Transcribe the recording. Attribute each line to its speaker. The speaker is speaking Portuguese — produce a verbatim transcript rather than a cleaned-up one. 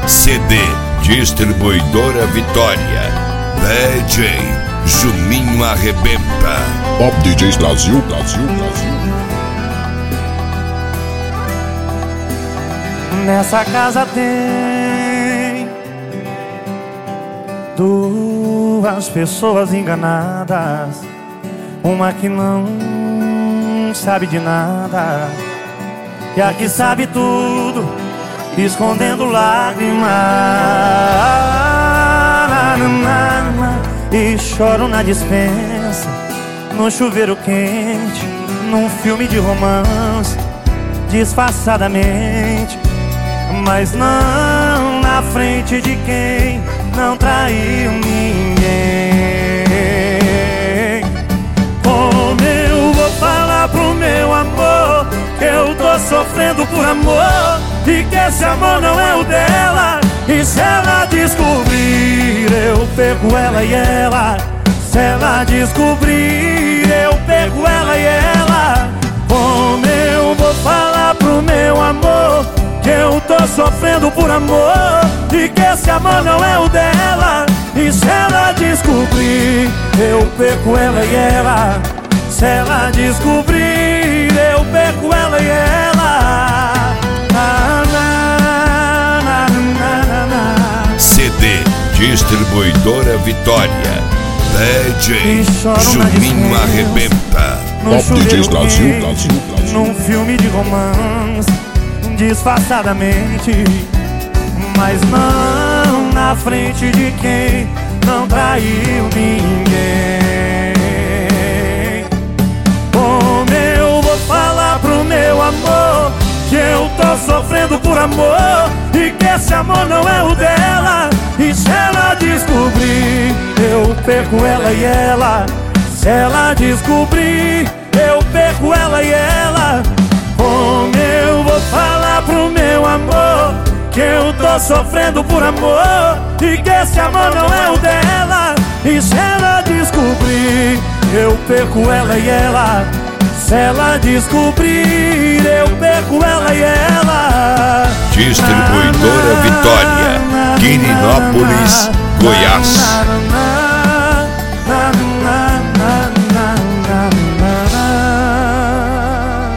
Speaker 1: C D Distribuidora Vitória. D J Juninho Arrebenta.
Speaker 2: Pop D Js Brasil, Brasil, Brasil.
Speaker 3: Nessa casa tem duas pessoas enganadas, uma que não sabe de nada e a que sabe tudo, escondendo lágrimas. E choro na dispensa, no chuveiro quente, num filme de romance, disfarçadamente, mas não na frente de quem não traiu ninguém. Como eu vou falar pro meu amor que eu tô sofrendo por amor e que esse amor não é o dela? E se ela descobrir, eu pego ela e ela. Se ela descobrir, eu pego ela e ela. Como eu vou falar pro meu amor que eu tô sofrendo por amor e que esse amor não é o dela? E se ela descobrir, eu pego ela e ela. Se ela descobrir, eu pego ela e ela. Na, na, na, na, na, na.
Speaker 1: C D Distribuidora Vitória. D J Juninho Arrebenta.
Speaker 2: Pop D Js Brasil, Brasil, Brasil.
Speaker 3: Num filme de romance, disfarçadamente, mas não na frente de quem não traiu ninguém. Como eu vou falar pro meu amor que eu tô sofrendo por amor e que esse amor não é o dela? E se ela descobrir, eu perco ela e ela. Se ela descobrir, eu perco ela e ela. Como eu vou falar pro meu amor que eu tô sofrendo por amor e que esse amor não é o dela? E se ela descobrir, eu perco ela e ela. Se ela descobrir, eu perco ela e ela.
Speaker 1: Distribuidora Vitória, Quirinópolis, Goiás.